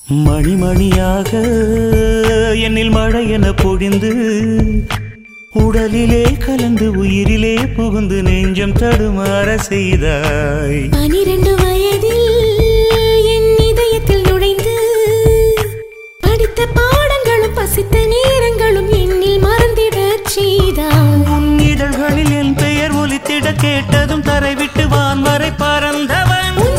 மணிமணியாக என்னில் மழை என பொழிந்து உடலிலே கலந்து உயிரிலே புகுந்து நெஞ்சம் தடுமாற செய்தாய். 12 வயதில் என் இதயத்தில் நுழைந்து படித்த பாடங்களும் பசித்த நேரங்களும் என்னில் மறந்திடச் செய்தாய். உன் இதழ்களில் என் பெயர் ஒலித்திட கேட்டதும் தரை விட்டு வான் வரை பறந்தவன்.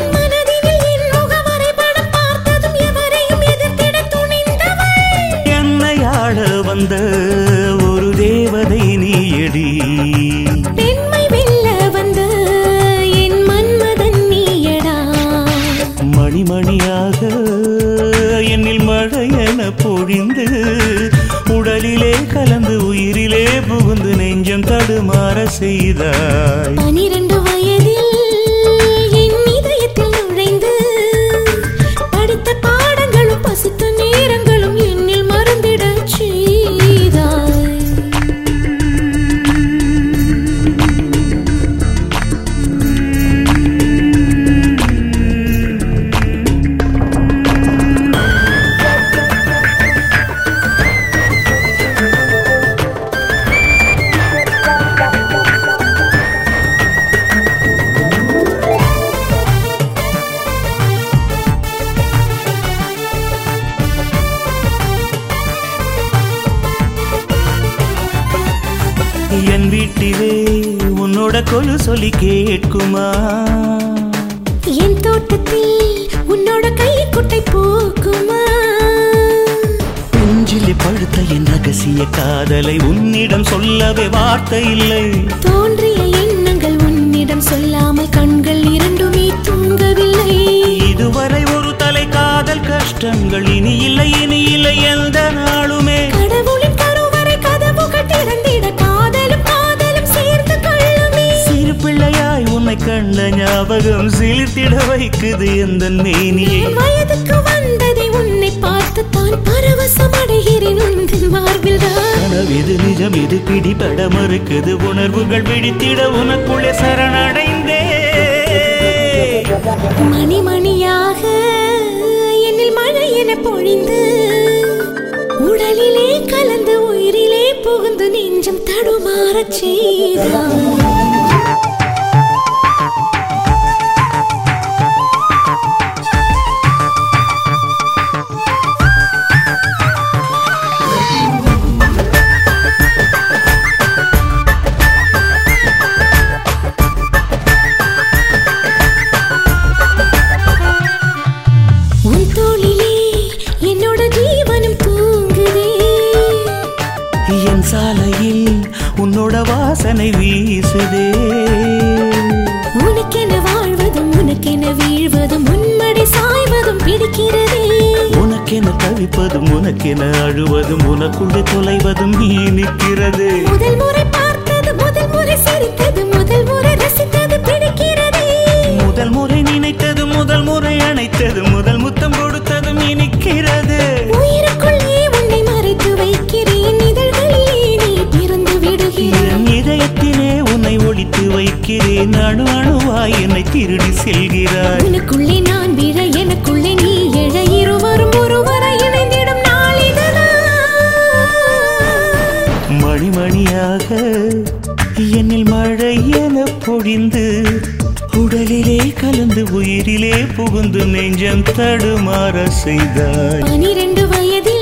வந்த ஒரு தேவதை நீயடி, பெண்மை வெல்ல வந்த என் மன்மதன் நீயடா. மணிமணியாக என்னில் மழை என பொழிந்து உடலிலே கலந்து உயிரிலே புகுந்து நெஞ்சம் தடுமாற செய்தாய். 12 வயதில் என் இதயத்தில் நுழைந்து படித்த பாடங்களும் பசித்த நேரங்களும் என்னில் மறந்திட என் வீட்டிலே உன்னோட கொலு சொல்லி கேட்குமா? என் தோட்டத்தில் உன்னோட கை குட்டை போக்குமா? நெஞ்சிலே பழுத்த என் ரகசிய காதலை உன்னிடம் சொல்லவே வார்த்தை இல்லை. தோன்றிய எண்ணங்கள் உன்னிடம் சொல்லாமல் கண்கள் இரண்டுமே தூங்கவில்லை. இதுவரை ஒரு தலை காதல் கஷ்டங்கள் இனி இல்லை எந்த நாளுமே. கடவுளின் கருவறை கதவுகள் திறந்திட காதலும் காதலும் சேர்ந்து கொள்ளுமே. சிறு பிள்ளையாய் உன்னை கண்ட ஞாபகம் சிலிர்த்திட வைக்குது எந்த மேனியை. வயதுக்கு வந்ததை உன்னை பார்த்து தான் பரவசம் அடைகிறேன் உந்தன் மார்பில் தான். கனவிது நிஜம் இது பிடிபட மறுக்குது உணர்வுகள் பிடித்திட உனக்குள்ளே சரணடைந்தே. மணிமணியாக என்னில் மழை என பொழிந்து உடலிலே கலந்து உயிரிலே புகுந்து நெஞ்சம் தடுமாறச் செய்தாய். என் சாலையில் உன்னோட வாசனை வீசுதே. உனக்கென வாழ்வதும் உனக்கென வீழ்வதும் உன்மடி சாய்வதும் பிடிக்கிறதே. உனக்கென தவிப்பதும் உனக்கென அழுவதும் உனக்குள்ளே தொலைவதும் நீ நிற்கிறது. முதல் முறை பார்த்தது முதல் முறை சிரித்தது முதல் முறை ரசித்தது பிடிக்கிறதே. முதல் முறை நினைத்தது முதல் முறை அணைத்தது முதல் முத்தம் கொடுத்தது இனிக்கிறது. உயிருக்குள்ளே உன்னை மறைத்து வைக்கிறேன் இதழ்களிலே நீ பிறந்து விடுகிறேன். இதயத்திலே உன்னை ஒழித்து வைக்கிறேன் அணு அணுவாய் என்னை திருடி செல்கிறாய். உனக்குள்ளே நான் விழ எனக்குள்ளே நீ எழ இருவரும் ஒருவரை இணைந்திடும் நாள் இதுதான். மணிமணியாக என்னில் மழை என பொழிந்து உடலிலே கலந்து உயிரிலே புகுந்து நெஞ்சம் தடுமாற செய்தாய். 12 வயதில்